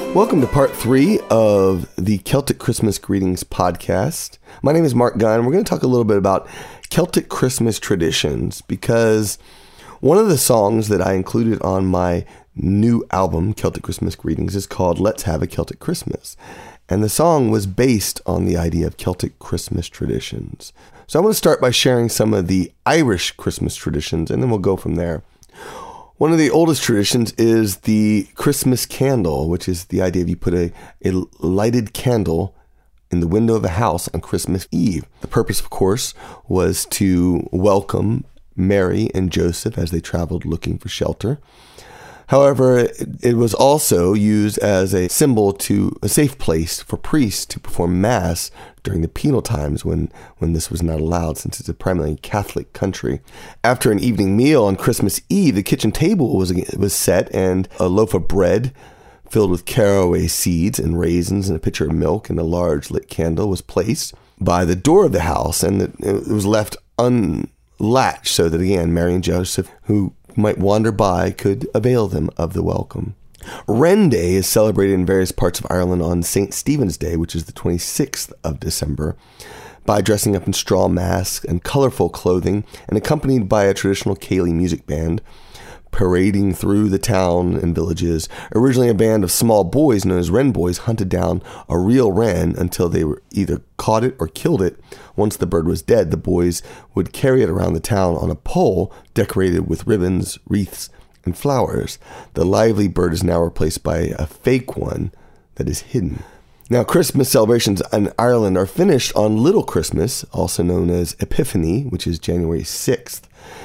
Welcome to part 3 of the Celtic Christmas Greetings podcast. My name is Mark Gunn. We're going to talk a little bit about Celtic Christmas traditions because one of the songs that I included on my new album, Celtic Christmas Greetings, is called Let's Have a Celtic Christmas. And the song was based on the idea of Celtic Christmas traditions. So I'm going to start by sharing some of the Irish Christmas traditions, and then we'll go from there. One of the oldest traditions is the Christmas candle, which is the idea of you put a lighted candle in the window of a house on Christmas Eve. The purpose, of course, was to welcome Mary and Joseph as they traveled looking for shelter. However, it was also used as a symbol to a safe place for priests to perform Mass during the penal times when this was not allowed, since it's a primarily Catholic country. After an evening meal on Christmas Eve, the kitchen table was set and a loaf of bread filled with caraway seeds and raisins and a pitcher of milk and a large lit candle was placed by the door of the house, and it was left unlatched so that, again, Mary and Joseph, who might wander by, could avail them of the welcome. Wren Day is celebrated in various parts of Ireland on St. Stephen's Day, which is the 26th of December, by dressing up in straw masks and colorful clothing and accompanied by a traditional Cayley music band, parading through the town and villages. Originally a band of small boys known as wren boys hunted down a real wren until they were either caught it or killed it. Once the bird was dead, the boys would carry it around the town on a pole decorated with ribbons, wreaths, and flowers. The lively bird is now replaced by a fake one that is hidden. Now, Christmas celebrations in Ireland are finished on Little Christmas, also known as Epiphany, which is January 6th.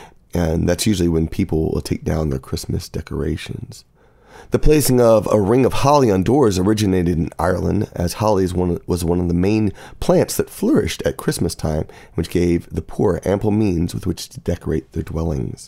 And that's usually when people will take down their Christmas decorations. The placing of a ring of holly on doors originated in Ireland, as holly was one of the main plants that flourished at Christmas time, which gave the poor ample means with which to decorate their dwellings.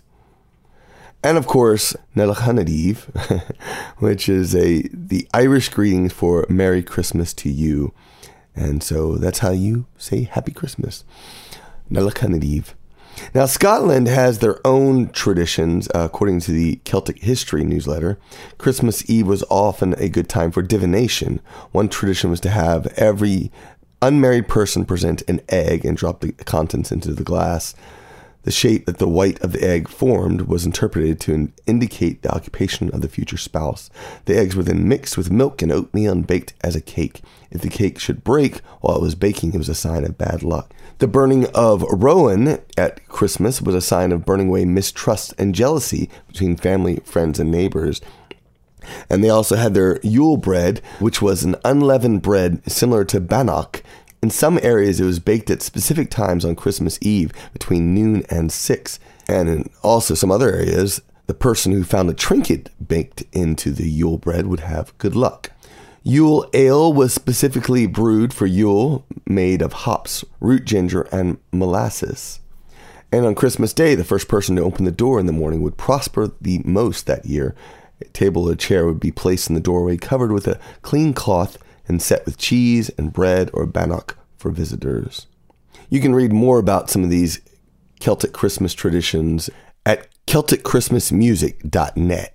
And of course, Nalachanadív, which is the Irish greeting for Merry Christmas to you. And so that's how you say Happy Christmas. Nalachanadív. Now, Scotland has their own traditions, according to the Celtic History newsletter. Christmas Eve was often a good time for divination. One tradition was to have every unmarried person present an egg and drop the contents into the glass. The shape that the white of the egg formed was interpreted to indicate the occupation of the future spouse. The eggs were then mixed with milk and oatmeal and baked as a cake. If the cake should break while it was baking, it was a sign of bad luck. The burning of rowan at Christmas was a sign of burning away mistrust and jealousy between family, friends, and neighbors. And they also had their Yule bread, which was an unleavened bread similar to bannock. In some areas, it was baked at specific times on Christmas Eve between noon and 6. And in also some other areas, the person who found a trinket baked into the Yule bread would have good luck. Yule ale was specifically brewed for Yule, made of hops, root ginger, and molasses. And on Christmas Day, the first person to open the door in the morning would prosper the most that year. A table or chair would be placed in the doorway, covered with a clean cloth, and set with cheese and bread or bannock for visitors. You can read more about some of these Celtic Christmas traditions at CelticChristmasMusic.net.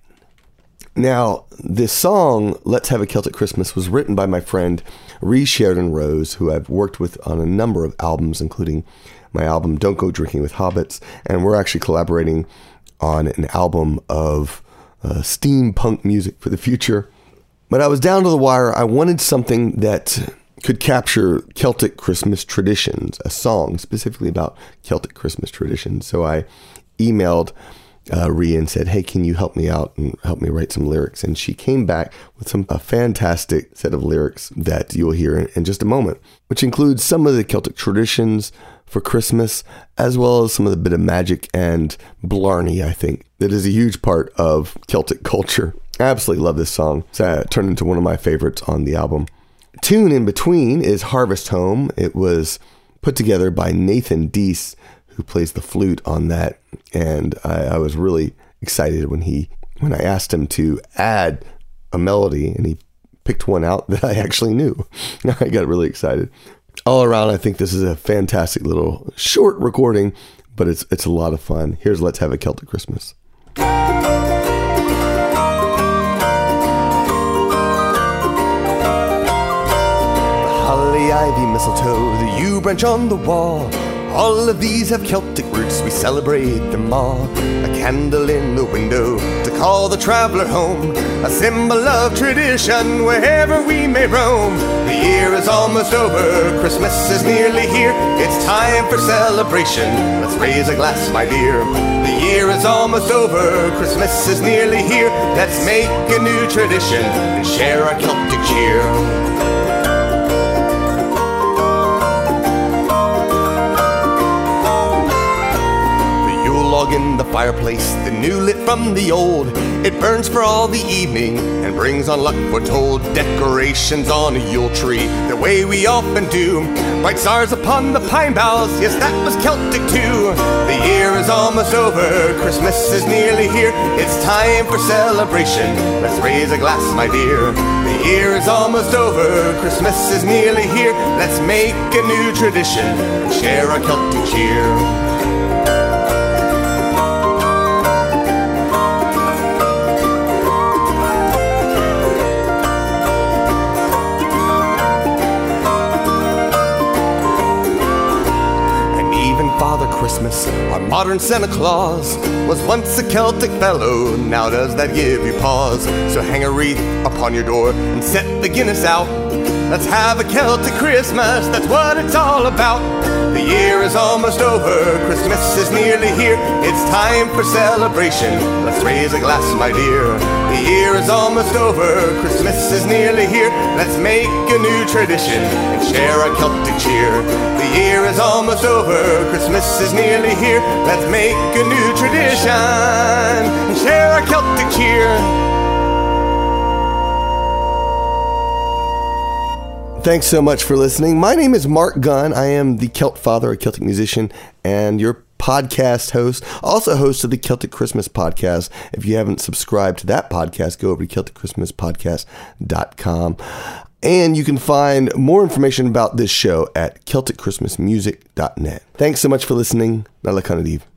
Now, this song, Let's Have a Celtic Christmas, was written by my friend Ree Sheridan Rose, who I've worked with on a number of albums, including my album Don't Go Drinking with Hobbits, and we're actually collaborating on an album of steampunk music for the future. But I was down to the wire. I wanted something that could capture Celtic Christmas traditions, a song specifically about Celtic Christmas traditions. So I emailed Rhea and said, hey, can you help me out and help me write some lyrics? And she came back with a fantastic set of lyrics that you'll hear in just a moment, which includes some of the Celtic traditions for Christmas, as well as some of the bit of magic and blarney, I think, that is a huge part of Celtic culture. I absolutely love this song. It turned into one of my favorites on the album. Tune in between is Harvest Home. It was put together by Nathan Deese, who plays the flute on that. And I was really excited when I asked him to add a melody, and he picked one out that I actually knew. I got really excited. All around, I think this is a fantastic little short recording, but it's a lot of fun. Here's Let's Have a Celtic Christmas. ivy, mistletoe, the yew branch on the wall. All of these have Celtic roots, we celebrate them all. A candle in the window to call the traveler home, a symbol of tradition wherever we may roam. The year is almost over, Christmas is nearly here. It's time for celebration, let's raise a glass, my dear. The year is almost over, Christmas is nearly here. Let's make a new tradition and share our Celtic cheer. In the fireplace, the new lit from the old, it burns for all the evening and brings on luck foretold. Decorations on a Yule tree, the way we often do. Bright stars upon the pine boughs, yes, that was Celtic too. The year is almost over, Christmas is nearly here. It's time for celebration, let's raise a glass, my dear. The year is almost over, Christmas is nearly here. Let's make a new tradition and share our Celtic cheer. Father Christmas, our modern Santa Claus, was once a Celtic fellow, now does that give you pause? So hang a wreath upon your door and set the Guinness out. Let's have a Celtic Christmas, that's what it's all about. The year is almost over, Christmas is nearly here. It's time for celebration, let's raise a glass, my dear. The year is almost over, Christmas is nearly here. Let's make a new tradition and share our Celtic cheer. The year is almost over, Christmas is nearly here. Let's make a new tradition and share our Celtic cheer. Thanks so much for listening. My name is Mark Gunn. I am the Celt Father, a Celtic musician, and your podcast host, also host of the Celtic Christmas podcast. If you haven't subscribed to that podcast, go over to CelticChristmasPodcast.com. And you can find more information about this show at CelticChristmasMusic.net. Thanks so much for listening. Nala Kanadiv.